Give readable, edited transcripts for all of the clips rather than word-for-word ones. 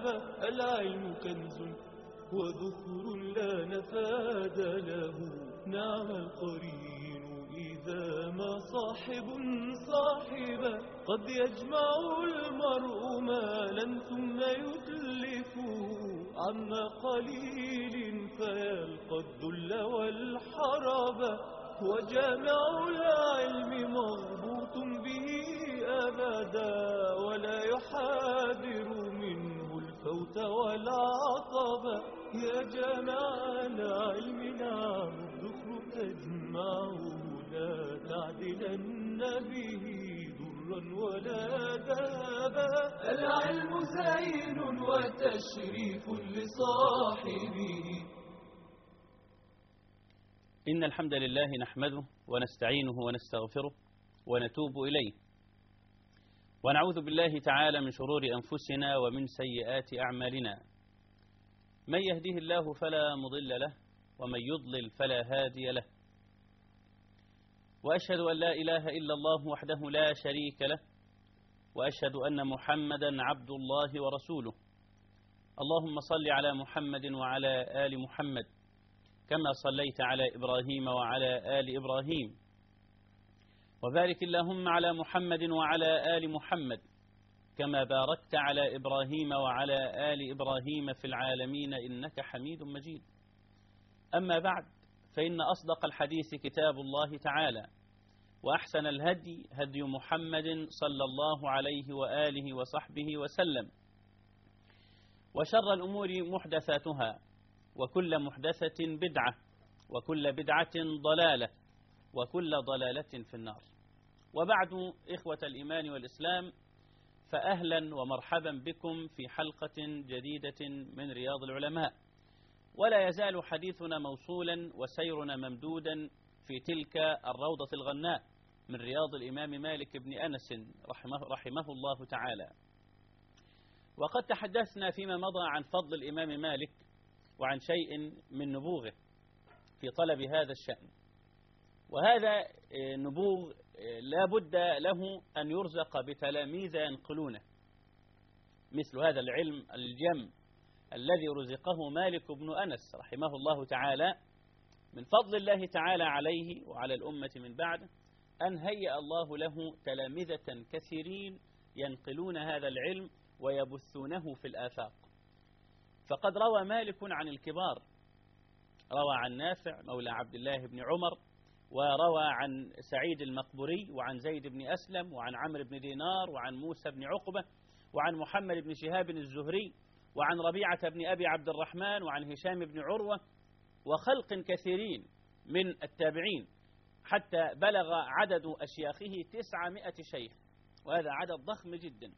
العلم كنز وذخر لا نفاد له. نعم القرين إذا ما صاحب صاحبا، قد يجمع المرء مالا ثم يتلفه عما قليل فيلقى الذل والحرب. وجامع العلم مربوط به أبدا، ولا يحاذر منه الفوت والعطب. يا جامع العلم نعم الذكر تجمعه، لا تعدلن به ضرا ولا ذهبا. العلم زين وتشريف لصاحبه. إن الحمد لله نحمده ونستعينه ونستغفره ونتوب إليه، ونعوذ بالله تعالى من شرور أنفسنا ومن سيئات أعمالنا. من يهده الله فلا مضل له، ومن يضلل فلا هادي له. وأشهد أن لا إله إلا الله وحده لا شريك له، وأشهد أن محمدا عبد الله ورسوله. اللهم صل على محمد وعلى آل محمد كما صليت على إبراهيم وعلى آل إبراهيم، وبارك اللهم على محمد وعلى آل محمد كما باركت على إبراهيم وعلى آل إبراهيم في العالمين إنك حميد مجيد. أما بعد، فإن أصدق الحديث كتاب الله تعالى، وأحسن الهدي هدي محمد صلى الله عليه وآله وصحبه وسلم، وشر الأمور محدثاتها، وكل محدثة بدعة، وكل بدعة ضلالة، وكل ضلالة في النار. وبعد، إخوة الإيمان والإسلام، فأهلا ومرحبا بكم في حلقة جديدة من رياض العلماء. ولا يزال حديثنا موصولا وسيرنا ممدودا في تلك الروضة الغناء من رياض الإمام مالك بن أنس رحمه الله تعالى. وقد تحدثنا فيما مضى عن فضل الإمام مالك وعن شيء من نبوغه في طلب هذا الشأن. وهذا نبوغ لا بد له أن يرزق بتلاميذ ينقلونه، مثل هذا العلم الجم الذي رزقه مالك بن أنس رحمه الله تعالى. من فضل الله تعالى عليه وعلى الأمة من بعد أن هيأ الله له تلامذة كثيرين ينقلون هذا العلم ويبثونه في الآفاق. فقد روى مالك عن الكبار، روى عن نافع مولى عبد الله بن عمر، وروى عن سعيد المقبري، وعن زيد بن أسلم، وعن عمرو بن دينار، وعن موسى بن عقبة، وعن محمد بن شهاب الزهري، وعن ربيعة بن أبي عبد الرحمن، وعن هشام بن عروة، وخلق كثيرين من التابعين، حتى بلغ عدد أشياخه 900 شيخ، وهذا عدد ضخم جدا.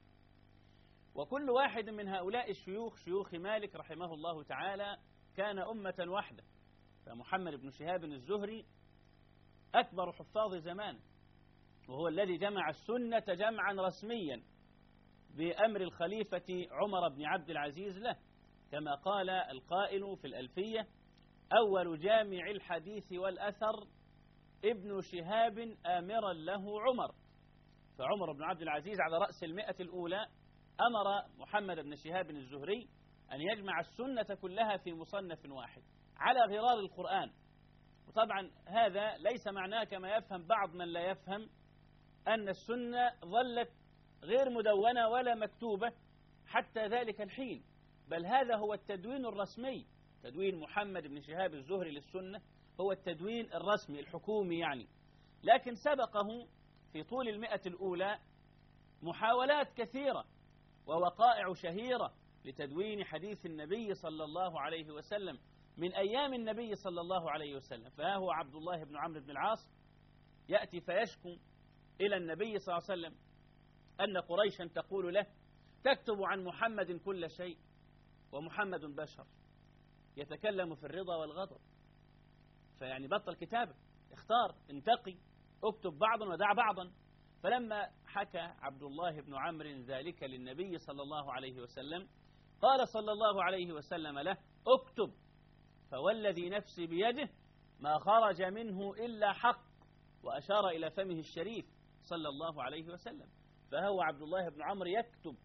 وكل واحد من هؤلاء الشيوخ شيوخ مالك رحمه الله تعالى كان أمة واحدة. فمحمد بن شهاب الزهري أكبر حفاظ زمان، وهو الذي جمع السنة جمعا رسميا بأمر الخليفة عمر بن عبد العزيز له، كما قال القائل في الألفية: أول جامع الحديث والأثر ابن شهاب آمرا له عمر. فعمر بن عبد العزيز على رأس 100 الأولى أمر محمد بن شهاب الزهري أن يجمع السنة كلها في مصنف واحد على غرار القرآن. وطبعا هذا ليس معناه كما يفهم بعض من لا يفهم أن السنة ظلت غير مدونة ولا مكتوبة حتى ذلك الحين، بل هذا هو التدوين الرسمي. تدوين محمد بن شهاب الزهري للسنة هو التدوين الرسمي الحكومي يعني. لكن سبقه في طول 100 الأولى محاولات كثيرة ووقائع شهيرة لتدوين حديث النبي صلى الله عليه وسلم من أيام النبي صلى الله عليه وسلم. فها هو عبد الله بن عمرو بن العاص يأتي فيشكو إلى النبي صلى الله عليه وسلم أن قريشا تقول له: تكتب عن محمد كل شيء ومحمد بشر يتكلم في الرضا والغضب. فيعني بطل كتابة، اختار، انتقي، اكتب بعضا ودع بعضا. فلما حكى عبد الله بن عمرو ذلك للنبي صلى الله عليه وسلم قال صلى الله عليه وسلم له: اكتب، فوالذي نفسي بيده ما خرج منه إلا حق، وأشار إلى فمه الشريف صلى الله عليه وسلم. فهو عبد الله بن عمرو يكتب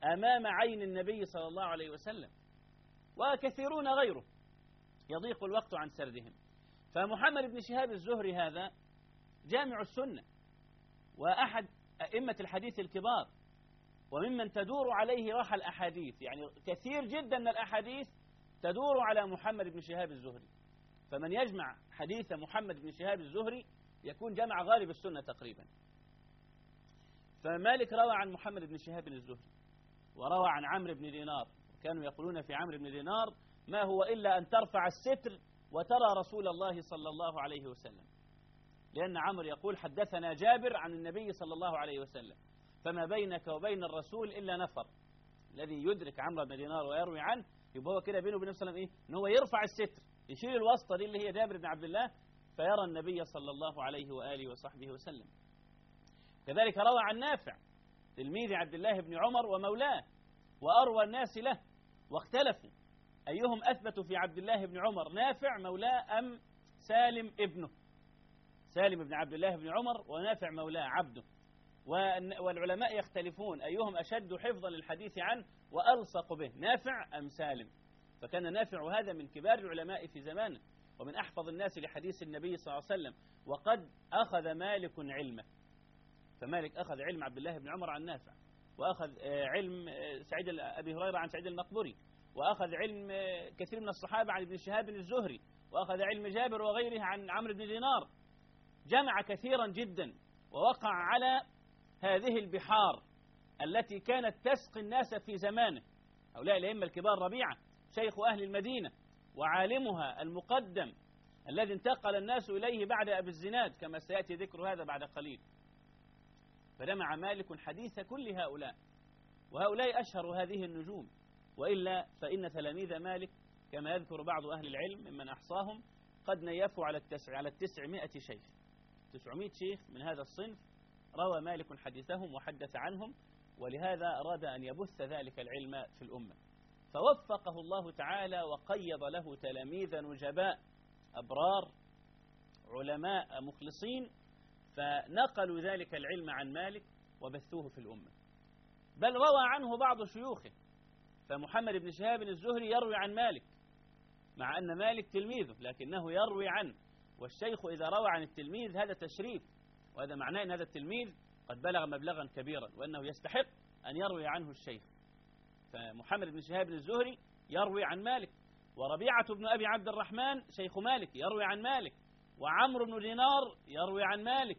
أمام عين النبي صلى الله عليه وسلم، وكثيرون غيره يضيق الوقت عن سردهم. فمحمد بن شهاب الزهري هذا جامع السنة، وأحد أئمة الحديث الكبار، وممن تدور عليه راح الأحاديث، يعني كثير جدا من الأحاديث تدور على محمد بن شهاب الزهري. فمن يجمع حديث محمد بن شهاب الزهري يكون جمع غالب السنة تقريبا. فمالك روى عن محمد بن شهاب الزهري، وروى عن عمرو بن دينار، وكانوا يقولون في عمرو بن دينار: ما هو إلا أن ترفع الستر وترى رسول الله صلى الله عليه وسلم. لأن عمرو يقول: حدثنا جابر عن النبي صلى الله عليه وسلم، فما بينك وبين الرسول إلا نفر. الذي يدرك عمرو بن دينار ويروي عنه يبقى هو كده بينه وبين النبي صلى الله عليه وسلم إيه؟ إن هو يرفع الستر، يشيل الواسطة دي اللي هي جابر بن عبد الله، فيرى النبي صلى الله عليه وآله وصحبه وسلم. كذلك روى عن نافع تلميذ عبد الله بن عمر ومولاه، وأروى الناس له، واختلفوا أيهم أثبتوا في عبد الله بن عمر، نافع مولاه أم سالم ابنه، سالم بن عبد الله بن عمر ونافع مولاه عبده. والعلماء يختلفون أيهم أشد حفظا للحديث عنه وألصق به، نافع أم سالم. فكان نافع هذا من كبار العلماء في زمانه، ومن أحفظ الناس لحديث النبي صلى الله عليه وسلم، وقد أخذ مالك علمه. فمالك أخذ علم عبد الله بن عمر عن نافع، وأخذ علم أبي هريرة عن سعيد المقبري، وأخذ علم كثير من الصحابة عن ابن شهاب الزهري، وأخذ علم جابر وغيره عن عمرو بن دينار. جمع كثيرا جدا، ووقع على هذه البحار التي كانت تسقي الناس في زمانه. هؤلاء الأئمة الكبار: ربيعة شيخ أهل المدينة وعالمها المقدم الذي انتقل الناس إليه بعد أبي الزناد، كما سيأتي ذكر هذا بعد قليل. فجمع مالك حديث كل هؤلاء، وهؤلاء أشهر هذه النجوم، وإلا فإن تلاميذ مالك كما يذكر بعض أهل العلم ممن أحصاهم قد نيفوا على 900 شيخ. 900 شيخ من هذا الصنف روى مالك حديثهم وحدث عنهم، ولهذا أراد أن يبث ذلك العلم في الأمة. فوفقه الله تعالى وقيض له تلاميذ نجباء أبرار علماء مخلصين، فنقلوا ذلك العلم عن مالك وبثوه في الأمة. بل روى عنه بعض شيوخه. فمحمد بن شهاب الزهري يروي عن مالك، مع أن مالك تلميذه لكنه يروي عنه. والشيخ إذا روى عن التلميذ هذا تشريف، وهذا معناه أن هذا التلميذ قد بلغ مبلغا كبيرا، وأنه يستحق أن يروي عنه الشيخ. فمحمد بن شهاب الزهري يروي عن مالك، وربيعة بن أبي عبد الرحمن شيخ مالك يروي عن مالك، وعمرو بن دينار يروي عن مالك،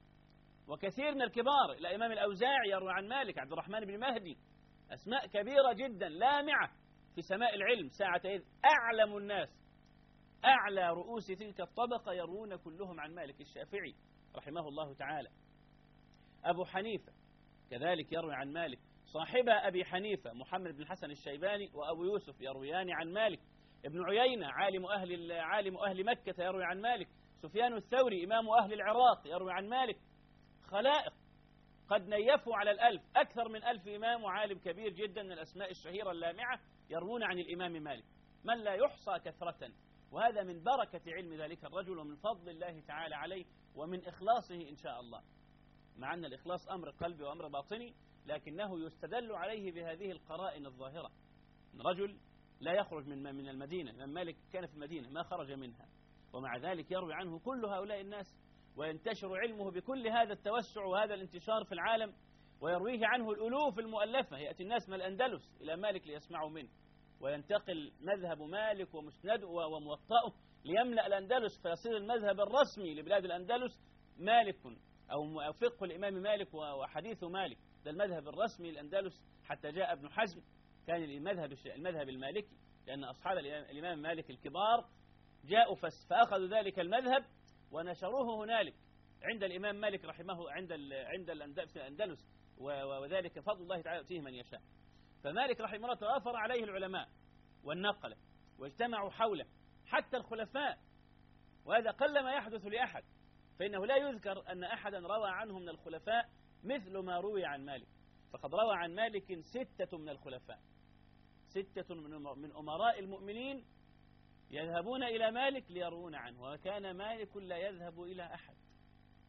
وكثير من الكبار، الإمام الأوزاعي يروي عن مالك، عبد الرحمن بن مهدي، أسماء كبيرة جدا لامعة في سماء العلم ساعة إذ أعلم الناس، أعلى رؤوس تلك الطبقة يروون كلهم عن مالك. الشافعي رحمه الله تعالى، أبو حنيفة كذلك يروي عن مالك، صاحب أبي حنيفة محمد بن الحسن الشيباني وأبو يوسف يرويان عن مالك، ابن عيينة عالم أهل مكة يروي عن مالك، سفيان الثوري إمام أهل العراق يروي عن مالك. خلائق قد نيفوا على 1000، أكثر من 1000 إمام وعالم كبير جدا من الأسماء الشهيرة اللامعة يروون عن الإمام مالك، من لا يحصى كثرة. وهذا من بركة علم ذلك الرجل، ومن فضل الله تعالى عليه، ومن إخلاصه إن شاء الله. مع أن الإخلاص أمر قلبي وأمر باطني، لكنه يستدل عليه بهذه القرائن الظاهرة. رجل لا يخرج من المدينة، الإمام مالك كان في المدينة ما خرج منها، ومع ذلك يروي عنه كل هؤلاء الناس، وينتشر علمه بكل هذا التوسع وهذا الانتشار في العالم، ويرويه عنه الألوف المؤلفة. يأتي الناس من الأندلس إلى مالك ليسمعوا منه، وينتقل مذهب مالك ومسنده وموطئه ليملأ الأندلس، فيصير المذهب الرسمي لبلاد الأندلس مالك، أو فقه الإمام مالك وحديث مالك، ده المذهب الرسمي للأندلس. حتى جاء ابن حزم كان المذهب المالكي، لأن أصحاب الإمام مالك الكبار جاءوا فأخذوا ذلك المذهب ونشروه هنالك عند الإمام مالك رحمه في الأندلس، وذلك فضل الله تعالى يؤتيه من يشاء. فمالك رحمه الله توافر عليه العلماء والنقلة واجتمعوا حوله، حتى الخلفاء، وهذا قل ما يحدث لأحد، فإنه لا يذكر أن أحدا روى عنه من الخلفاء مثل ما روي عن مالك. فقد روى عن مالك 6 من الخلفاء، 6 من أمراء المؤمنين يذهبون إلى مالك ليروون عنه، وكان مالك لا يذهب إلى أحد.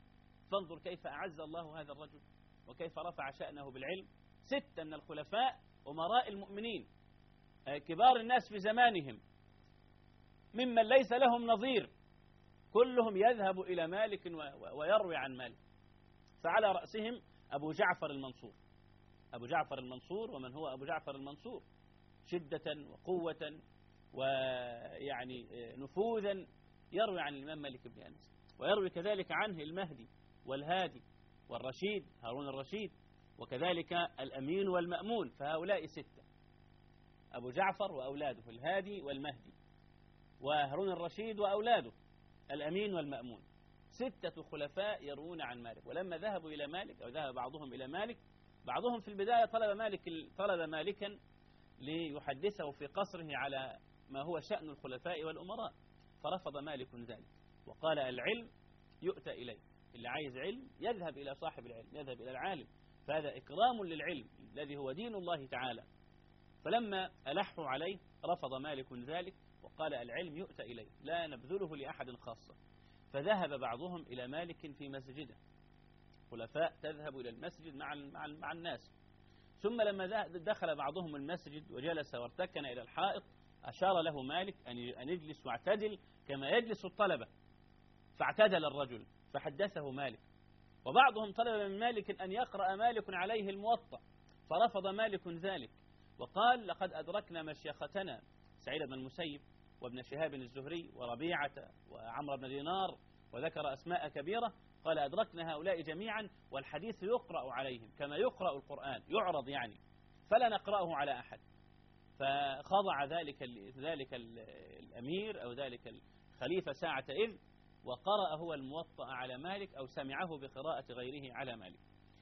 فانظر كيف أعز الله هذا الرجل، وكيف رفع شأنه بالعلم. 6 من الخلفاء أمراء المؤمنين كبار الناس في زمانهم ممن ليس لهم نظير، كلهم يذهب إلى مالك ويروي عن مالك. فعلى رأسهم أبو جعفر المنصور. أبو جعفر المنصور، ومن هو أبو جعفر المنصور؟ شدة وقوة ويعني نفوذا، يروي عن الإمام مالك بن أنس، ويروي كذلك عنه المهدي والهادي والرشيد هارون الرشيد، وكذلك الأمين والمأمون. فهؤلاء 6: أبو جعفر وأولاده، الهادي والمهدي، وهارون الرشيد وأولاده، الأمين والمأمون. 6 خلفاء يروون عن مالك. ولما ذهبوا إلى مالك، أو ذهب بعضهم إلى مالك، بعضهم في البداية طلب مالكا ليحدثه في قصره على ما هو شأن الخلفاء والأمراء، فرفض مالك ذلك وقال: العلم يؤتى إليه، اللي عايز علم يذهب إلى صاحب العلم، يذهب إلى العالم، فهذا إكرام للعلم الذي هو دين الله تعالى. فلما ألحوا عليه رفض مالك ذلك وقال: العلم يؤتى إليه، لا نبذله لأحد خاصة. فذهب بعضهم إلى مالك في مسجده، خلفاء تذهب إلى المسجد مع الناس. ثم لما دخل بعضهم المسجد وجلس وارتكن إلى الحائط، أشار له مالك أن يجلس واعتدل كما يجلس الطلبة، فاعتدل الرجل فحدثه مالك. وبعضهم طلب من مالك أن يقرأ مالك عليه الموطأ، فرفض مالك ذلك وقال: لقد أدركنا مشيختنا سعيد بن المسيب وابن شهاب الزهري وربيعة وعمرو بن دينار، وذكر أسماء كبيرة، قال: أدركنا هؤلاء جميعا والحديث يقرأ عليهم كما يقرأ القرآن، يعرض يعني، فلا نقرأه على أحد. فخضع ذلك الأمير أو ذلك الخليفة ساعة إذ، وقرأ هو الموطأ على مالك، أو سمعه بقراءة غيره على مالك.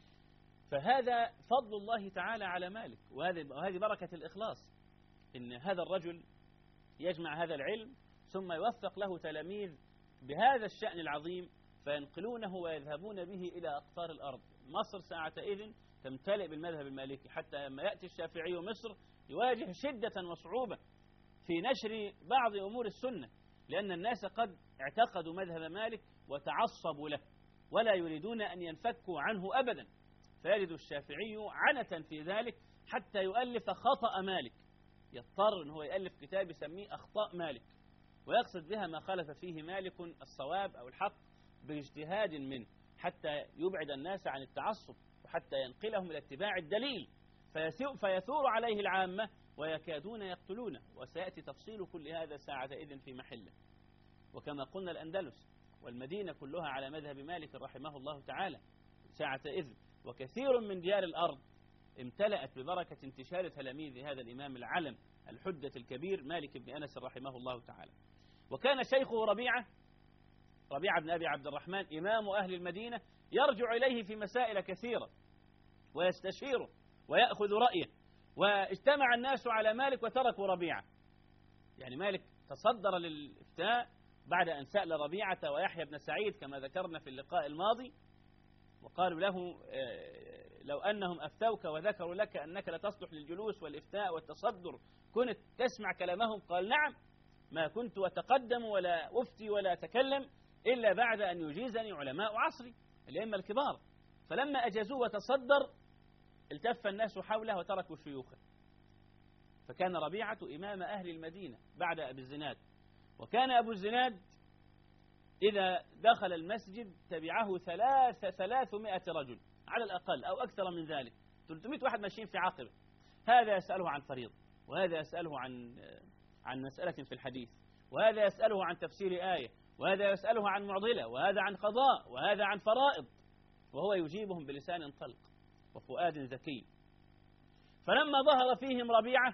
فهذا فضل الله تعالى على مالك، وهذه بركة الإخلاص، إن هذا الرجل يجمع هذا العلم ثم يوفق له تلاميذ بهذا الشأن العظيم، فينقلونه ويذهبون به إلى أقطار الأرض. مصر ساعة إذن تمتلئ بالمذهب المالكي، حتى لما يأتي الشافعي مصر يواجه شدة وصعوبة في نشر بعض أمور السنة، لأن الناس قد اعتقدوا مذهب مالك وتعصبوا له ولا يريدون أن ينفكوا عنه أبدا. فيجد الشافعي عنة في ذلك حتى يؤلف خطأ مالك، يضطر أن هو يألف كتاب يسميه أخطاء مالك، ويقصد بها ما خالف فيه مالك الصواب أو الحق باجتهاد منه، حتى يبعد الناس عن التعصب وحتى ينقلهم إلى اتباع الدليل، فيثور عليه العامة ويكادون يقتلونه. وسيأتي تفصيل كل هذا ساعة إذن في محله. وكما قلنا الأندلس والمدينة كلها على مذهب مالك رحمه الله تعالى ساعة إذن، وكثير من ديار الأرض امتلأت ببركة انتشار تلاميذ هذا الإمام العلم الحجة الكبير مالك بن أنس رحمه الله تعالى. وكان شيخه ربيعة بن أبي عبد الرحمن إمام أهل المدينة، يرجع إليه في مسائل كثيرة ويستشيره ويأخذ رأيه. واجتمع الناس على مالك وتركوا ربيعة، يعني مالك تصدر للإفتاء بعد أن سأل ربيعة ويحيى بن سعيد كما ذكرنا في اللقاء الماضي، وقالوا له: لو أنهم أفتوك وذكروا لك أنك لا تصلح للجلوس والإفتاء والتصدر كنت تسمع كلامهم؟ قال: نعم، ما كنت أتقدم ولا أفتي ولا أتكلم إلا بعد أن يجيزني علماء عصري الأئمة الكبار. فلما أجازوه وتصدر التف الناس حوله وتركوا شيوخه. فكان ربيعة إمام أهل المدينة بعد أبي الزناد. وكان أبو الزناد إذا دخل المسجد تبعه 300 رجل على الأقل أو أكثر من ذلك، 300 واحد ماشيين في عقبه، هذا يسأله عن فريض، وهذا يسأله عن مسألة في الحديث، وهذا يسأله عن تفسير آية، وهذا يسأله عن معضلة، وهذا عن قضاء، وهذا عن فرائض، وهو يجيبهم بلسان طلق وفؤاد ذكي. فلما ظهر فيهم ربيعة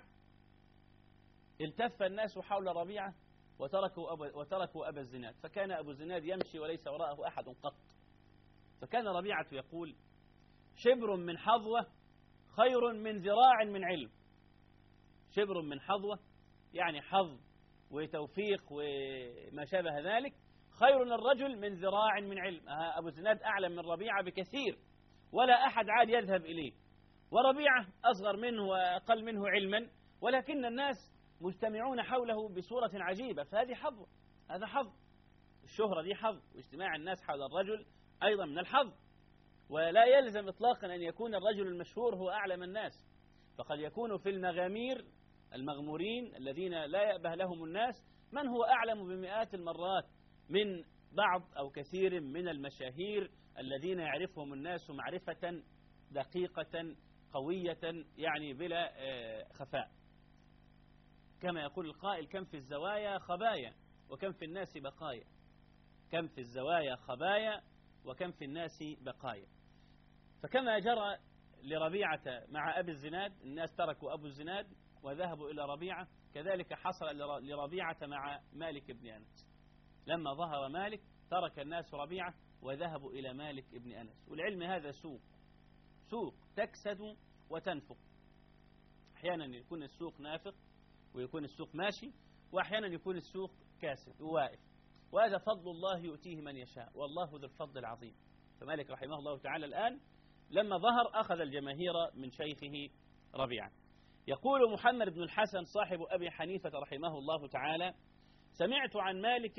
التف الناس حول ربيعة وتركوا أبا الزناد، فكان أبو الزناد يمشي وليس وراءه أحد قط. فكان ربيعة يقول: شبر من حظوة خير من ذراع من علم. شبر من حظوة يعني حظ وتوفيق وما شابه ذلك، خير الرجل من ذراع من علم. أبو الزناد أعلم من ربيعة بكثير ولا أحد عاد يذهب إليه، وربيعة أصغر منه وأقل منه علما، ولكن الناس مجتمعون حوله بصورة عجيبة. فهذه حظ، هذا حظ، الشهرة دي حظ، واجتماع الناس حول الرجل أيضا من الحظ. ولا يلزم إطلاقا أن يكون الرجل المشهور هو أعلم الناس، فقد يكون في المغامير المغمورين الذين لا يأبه لهم الناس من هو أعلم بمئات المرات من بعض أو كثير من المشاهير الذين يعرفهم الناس معرفة دقيقة قوية يعني بلا خفاء. كما يقول القائل: كم في الزوايا خبايا وكم في الناس بقايا. كم في الزوايا خبايا وكم في الناس بقايا. فكما جرى لربيعة مع أبي الزناد، الناس تركوا أبو الزناد وذهبوا إلى ربيعة، كذلك حصل لربيعة مع مالك بن أنس. لما ظهر مالك ترك الناس ربيعة وذهبوا إلى مالك بن أنس. والعلم هذا سوق تكسد وتنفق. أحيانا يكون السوق نافق ويكون السوق ماشي، وأحيانا يكون السوق كاسد وواقف، وهذا فضل الله يؤتيه من يشاء والله ذو الفضل العظيم. فمالك رحمه الله تعالى الآن لما ظهر أخذ الجماهير من شيخه ربيعة. يقول محمد بن الحسن صاحب أبي حنيفة رحمه الله تعالى: سمعت عن مالك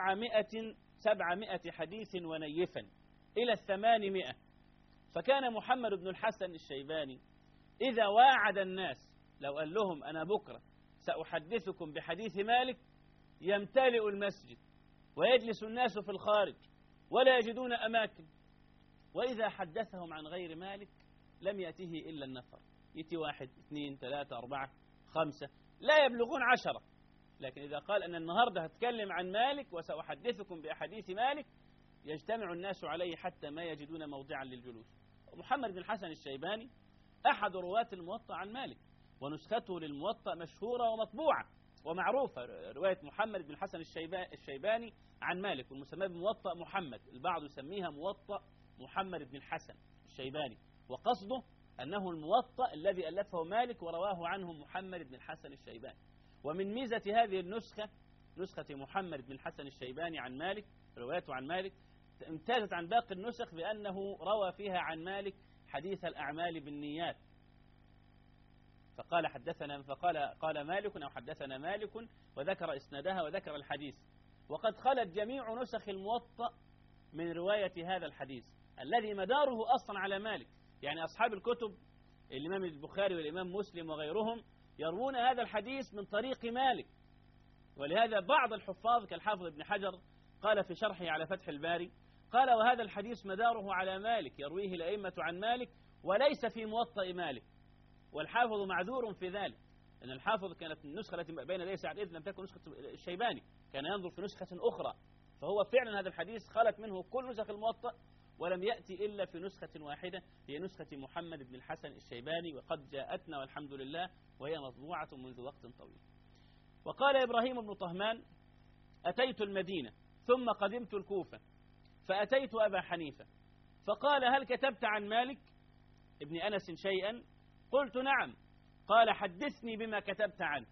700 حديث ونيفا إلى 800. فكان محمد بن الحسن الشيباني إذا واعد الناس لو قال لهم أنا بكرة سأحدثكم بحديث مالك يمتلئ المسجد ويجلس الناس في الخارج ولا يجدون أماكن، وإذا حدثهم عن غير مالك لم يأته إلا النفر، يأتي 1 2 3 4 5 لا يبلغون 10. لكن إذا قال أن النهاردة هتكلم عن مالك وسأحدثكم بأحاديث مالك يجتمع الناس عليه حتى ما يجدون موضعا للجلوس. محمد بن الحسن الشيباني أحد رواة الموطأ عن مالك، ونسخته للموطأ مشهورة ومطبوعة ومعروفة، رواية محمد بن الحسن الشيباني عن مالك، والمسمى بموطأ محمد، البعض يسميها موطأ محمد بن الحسن الشيباني، وقصده أنه الموطأ الذي ألفه مالك ورواه عنه محمد بن الحسن الشيباني. ومن ميزة هذه النسخة، نسخة محمد بن الحسن الشيباني عن مالك، روايته عن مالك، امتازت عن باقي النسخ بأنه روى فيها عن مالك حديث الأعمال بالنيات. قال مالك أو حدثنا مالك وذكر إسنادها وذكر الحديث. وقد خلت جميع نسخ الموطأ من رواية هذا الحديث الذي مداره أصلا على مالك. يعني أصحاب الكتب الإمام البخاري والإمام مسلم وغيرهم يروون هذا الحديث من طريق مالك. ولهذا بعض الحفاظ كالحافظ ابن حجر قال في شرحه على فتح الباري، قال: وهذا الحديث مداره على مالك، يرويه الأئمة عن مالك وليس في موطأ مالك. والحافظ معذور في ذلك، لأن الحافظ كانت النسخة التي بين يديه ساعة إذ لم تكن نسخة الشيباني، كان ينظر في نسخة أخرى، فهو فعلا هذا الحديث خلت منه كل نسخ الموطأ ولم يأتي إلا في نسخة واحدة، هي نسخة محمد بن الحسن الشيباني، وقد جاءتنا والحمد لله وهي مطبوعة منذ وقت طويل. وقال إبراهيم بن طهمان: أتيت المدينة ثم قدمت الكوفة فأتيت أبا حنيفة فقال: هل كتبت عن مالك ابن أنس شيئا؟ قلت: نعم. قال: حدثني بما كتبت عنه.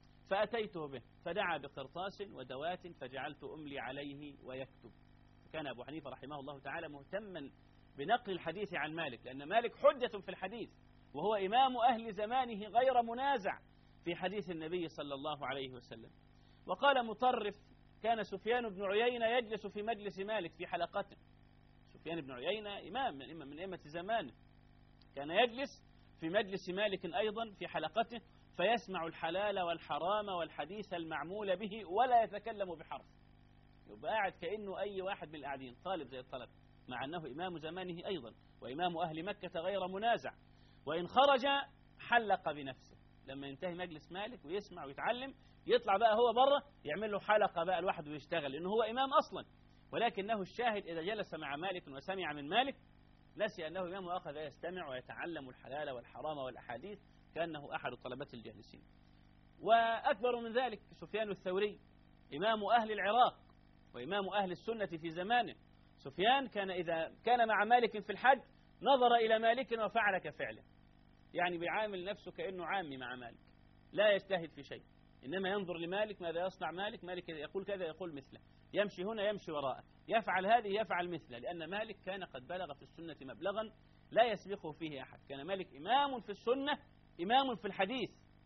فأتيته به فدعا بقرطاس ودوات فجعلت أملي عليه ويكتب. كان أبو حنيفة رحمه الله تعالى مهتما بنقل الحديث عن مالك، لأن مالك حجة في الحديث وهو إمام أهل زمانه غير منازع في حديث النبي صلى الله عليه وسلم. وقال مطرف: كان سفيان بن عيينة يجلس في مجلس مالك في حلقته. سفيان بن عيينة إمام من أئمة زمانه، كان يجلس في مجلس مالك أيضا في حلقته فيسمع الحلال والحرام والحديث المعمول به ولا يتكلم بحرف، يبقى قاعد كأنه أي واحد من القاعدين، طالب زي الطلب، مع أنه إمام زمانه أيضا وإمام أهل مكة غير منازع. وإن خرج حلق بنفسه، لما ينتهي مجلس مالك ويسمع ويتعلم يطلع بقى هو بره يعمل له حلقة بقى لوحده ويشتغل، لأنه هو إمام أصلا. ولكنه الشاهد إذا جلس مع مالك وسمع من مالك نسي أنه إمام وأخذ يستمع ويتعلم الحلال والحرام والأحاديث كأنه أحد طلبة الجالسين. وأكبر من ذلك سفيان الثوري إمام أهل العراق وإمام أهل السنة في زمانه. سفيان كان إذا كان مع مالك في الحج نظر إلى مالك وفعل كفعله، يعني بيعامل نفسه كأنه عامي مع مالك، لا يجتهد في شيء، إنما ينظر لمالك ماذا يصنع مالك، مالك يقول كذا يقول مثله، يمشي هنا يمشي وراءه، يفعل هذه يفعل مثله، لأن مالك كان قد بلغ في السنة مبلغا لا يسبقه فيه أحد. كان مالك إمام في السنة إمام في الحديث،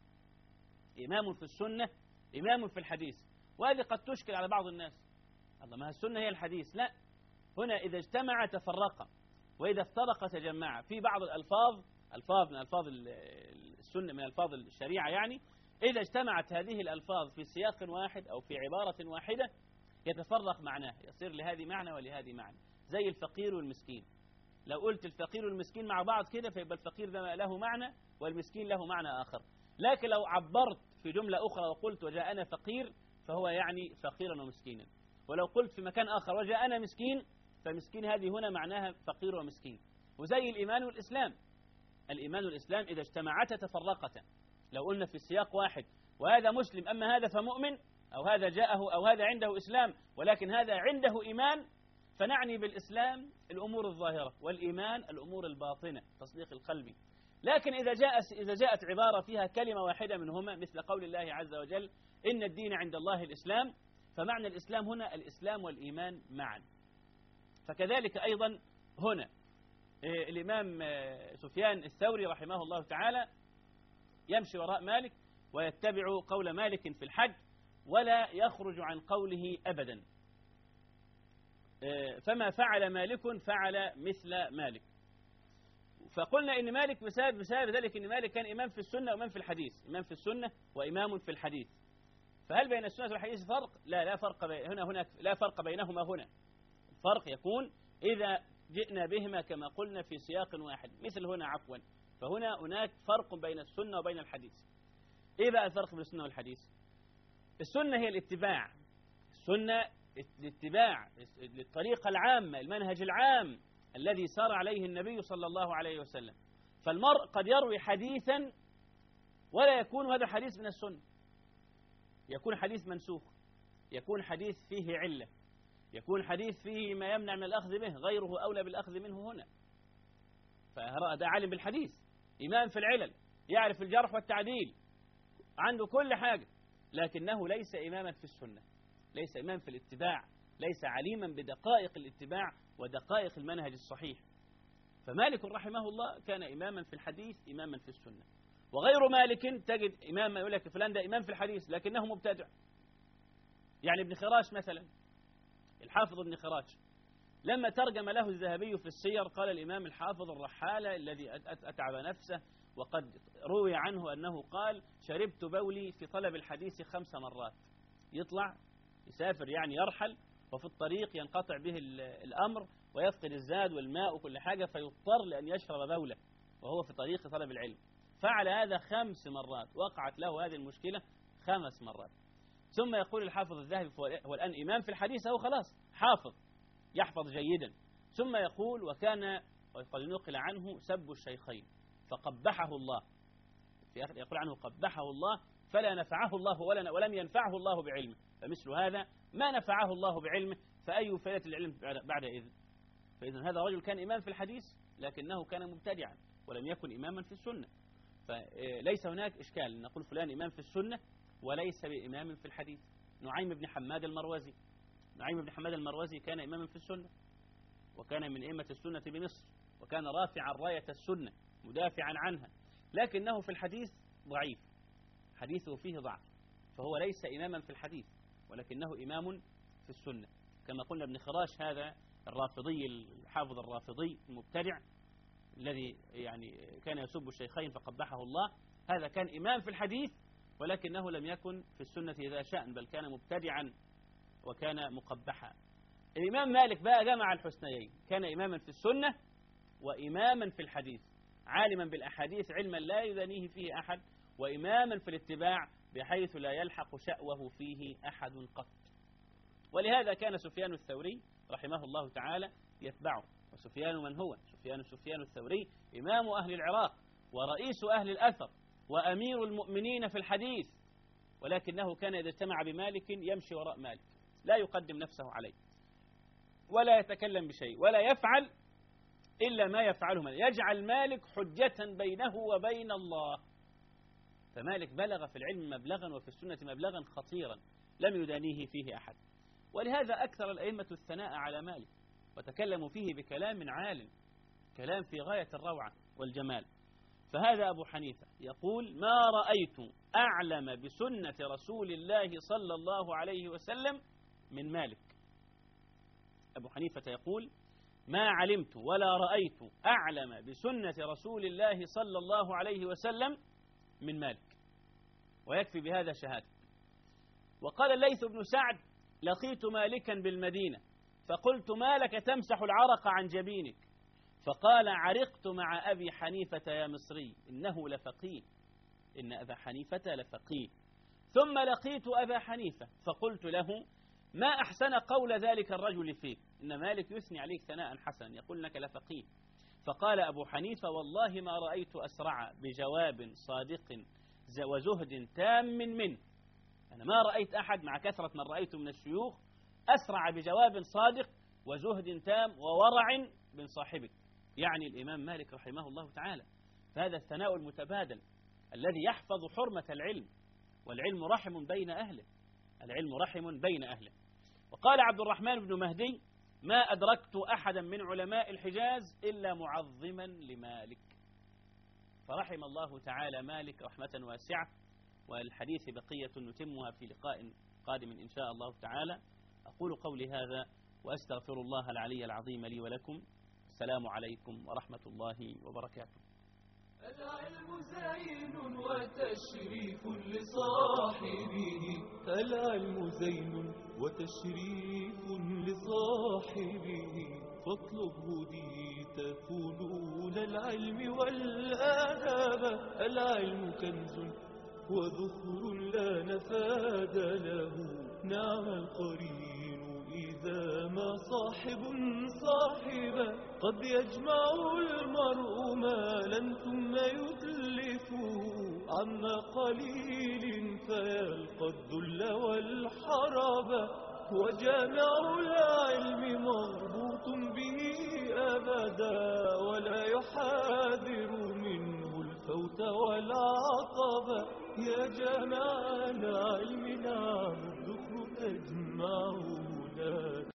إمام في السنة إمام في الحديث. وهذه قد تشكل على بعض الناس، الله ما السنة هي الحديث، لا، هنا إذا اجتمع تفرق وإذا افترق تجمع. في بعض الألفاظ من ألفاظ السنة من ألفاظ الشريعة يعني، إذا اجتمعت هذه الألفاظ في سياق واحد أو في عبارة واحدة يتفرق معناه، يصير لهذه معنى ولهذه معنى. زي الفقير والمسكين، لو قلت الفقير والمسكين مع بعض كده فيبقى الفقير ده له معنى والمسكين له معنى آخر. لكن لو عبرت في جملة أخرى وقلت وجاءنا فقير فهو يعني فقيرا ومسكينا، ولو قلت في مكان آخر وجاءنا مسكين فمسكين هذه هنا معناها فقير ومسكين. وزي الإيمان والإسلام، الإيمان والإسلام إذا اجتمعتا تفرقتا. لو قلنا في سياق واحد وهذا مسلم أما هذا فمؤمن، أو هذا جاءه أو هذا عنده إسلام ولكن هذا عنده إيمان، فنعني بالإسلام الأمور الظاهرة والإيمان الأمور الباطنة تصديق القلب. لكن إذا جاءت عبارة فيها كلمة واحدة منهما مثل قول الله عز وجل إن الدين عند الله الإسلام، فمعنى الإسلام هنا الإسلام والإيمان معا. فكذلك أيضا هنا الإمام سفيان الثوري رحمه الله تعالى يمشي وراء مالك ويتبع قول مالك في الحج ولا يخرج عن قوله أبدا. فما فعل مالك فعل مثل مالك. فقلنا إن مالك بسبب ذلك إن مالك كان إمام في السنة وإمام في الحديث، إمام في السنة وإمام في الحديث. فهل بين السنة والحديث فرق؟ لا فرق هناك لا فرق بينهما هنا. الفرق يكون إذا جئنا بهما كما قلنا في سياق واحد، مثل هنا عفوا، فهنا هناك فرق بين السنة وبين الحديث. إيه بقى الفرق بين السنة والحديث؟ السنة هي الاتباع، السنة الاتباع للطريقة العامة، المنهج العام الذي سار عليه النبي صلى الله عليه وسلم. فالمرء قد يروي حديثا ولا يكون هذا حديث من السنة، يكون حديث منسوخ، يكون حديث فيه علة، يكون حديث فيه ما يمنع من الأخذ به، غيره أولى بالأخذ منه هنا. فهذا عالم بالحديث، إمام في العلل، يعرف الجرح والتعديل، عنده كل حاجة، لكنه ليس إماما في السنة، ليس إمام في الاتباع، ليس عليما بدقائق الاتباع ودقائق المنهج الصحيح. فمالك رحمه الله كان إماما في الحديث إماما في السنة. وغير مالك تجد إمام يقول لك فلان ده إمام في الحديث لكنه مبتدع. يعني ابن خراش مثلا، الحافظ ابن خراش لما ترجم له الذهبي في السير قال الإمام الحافظ الرحالة الذي أتعب نفسه، وقد روي عنه أنه قال شربت بولي في طلب الحديث 5 مرات. يطلع يسافر يعني يرحل، وفي الطريق ينقطع به الأمر ويفقد الزاد والماء وكل حاجة، فيضطر لأن يشرب بولة وهو في طريق طلب العلم. فعل هذا 5 مرات، وقعت له هذه المشكلة 5 مرات. ثم يقول الحافظ الذهبي هو الآن إمام في الحديث، هو خلاص حافظ يحفظ جيدا. ثم يقول وكان وقد نقل عنه سب الشيخين فقبحه الله، في آخر يقول عنه قبحه الله فلا نفعه الله ولم ينفعه الله بعلمه. فمثل هذا ما نفعه الله بعلمه فأي فائدة العلم بعد إذن؟ فإذن هذا رجل كان إمام في الحديث لكنه كان مبتدعا ولم يكن إماما في السنة. فليس هناك إشكال نقول فلان إمام في السنة وليس بإمام في الحديث. نعيم بن حماد المروزي، نعيم بن حماد المروزي كان إماما في السنة وكان من أئمة السنة بمصر، وكان رافعا راية السنة مدافعا عنها، لكنه في الحديث ضعيف، حديثه فيه ضعف، فهو ليس إماما في الحديث ولكنه إمام في السنة. كما قلنا ابن خراش هذا الرافضي الحافظ الرافضي المبتدع الذي يعني كان يسب الشيخين فقبحه الله، هذا كان إمام في الحديث ولكنه لم يكن في السنة ذا شأن، بل كان مبتدعا وكان مقبحا. الإمام مالك بقى جمع الحسنيين، كان إماما في السنة وإماما في الحديث، عالما بالأحاديث علما لا يدانيه فيه أحد، وإماما في الاتباع بحيث لا يلحق شأوه فيه أحد قط. ولهذا كان سفيان الثوري رحمه الله تعالى يتبعه. وسفيان من هو؟ سفيان الثوري إمام أهل العراق ورئيس أهل الأثر وأمير المؤمنين في الحديث، ولكنه كان إذا اجتمع بمالك يمشي وراء مالك، لا يقدم نفسه عليه ولا يتكلم بشيء ولا يفعل إلا ما يفعله مالك، يجعل مالك حجة بينه وبين الله. فمالك بلغ في العلم مبلغا وفي السنة مبلغا خطيرا لم يدانيه فيه أحد. ولهذا أكثر الأئمة الثناء على مالك وتكلموا فيه بكلام عال، كلام في غاية الروعة والجمال. فهذا أبو حنيفة يقول ما رأيت أعلم بسنة رسول الله صلى الله عليه وسلم من مالك. أبو حنيفة يقول ما علمت ولا رأيت أعلم بسنة رسول الله صلى الله عليه وسلم من مالك، ويكفي بهذا شهادة. وقال الليث بن سعد: لقيت مالكا بالمدينة فقلت: ما لك تمسح العرق عن جبينك؟ فقال: عرقت مع أبي حنيفة يا مصري، إنه لفقيه، إن أبا حنيفة لفقيه. ثم لقيت أبا حنيفة فقلت له: ما أحسن قول ذلك الرجل فيك، إن مالك يثني عليك ثناء حسنا، يقول إنك لفقيه. فقال أبو حنيفة: والله ما رأيت أسرع بجواب صادق وزهد تام منه. أنا ما رأيت أحد مع كثرة من رأيته من الشيوخ أسرع بجواب صادق وزهد تام وورع من صاحبك، يعني الإمام مالك رحمه الله تعالى. فهذا الثناء المتبادل الذي يحفظ حرمة العلم، والعلم رحم بين أهله، العلم رحم بين أهله. وقال عبد الرحمن بن مهدي: ما أدركت أحدا من علماء الحجاز إلا معظما لمالك. فرحم الله تعالى مالك رحمة واسعة. والحديث بقية نتمها في لقاء قادم إن شاء الله تعالى. أقول قولي هذا وأستغفر الله العلي العظيم لي ولكم. السلام عليكم ورحمة الله وبركاته. العلم زين وتشريف لصاحبه، العلم زين وتشريف لصاحبه، فاطلبه ديت فنون العلم والآداب. العلم كنز وذخر لا نفاد له، نعم القرين إذا ما صاحب صاحبا. قد يجمع المرء مالا ثم يتلفه عما قليل فيلقى الذل والحرب. وجامع العلم مربوط به أبدا، ولا يحاذر منه الفوت والعطب. يا جامع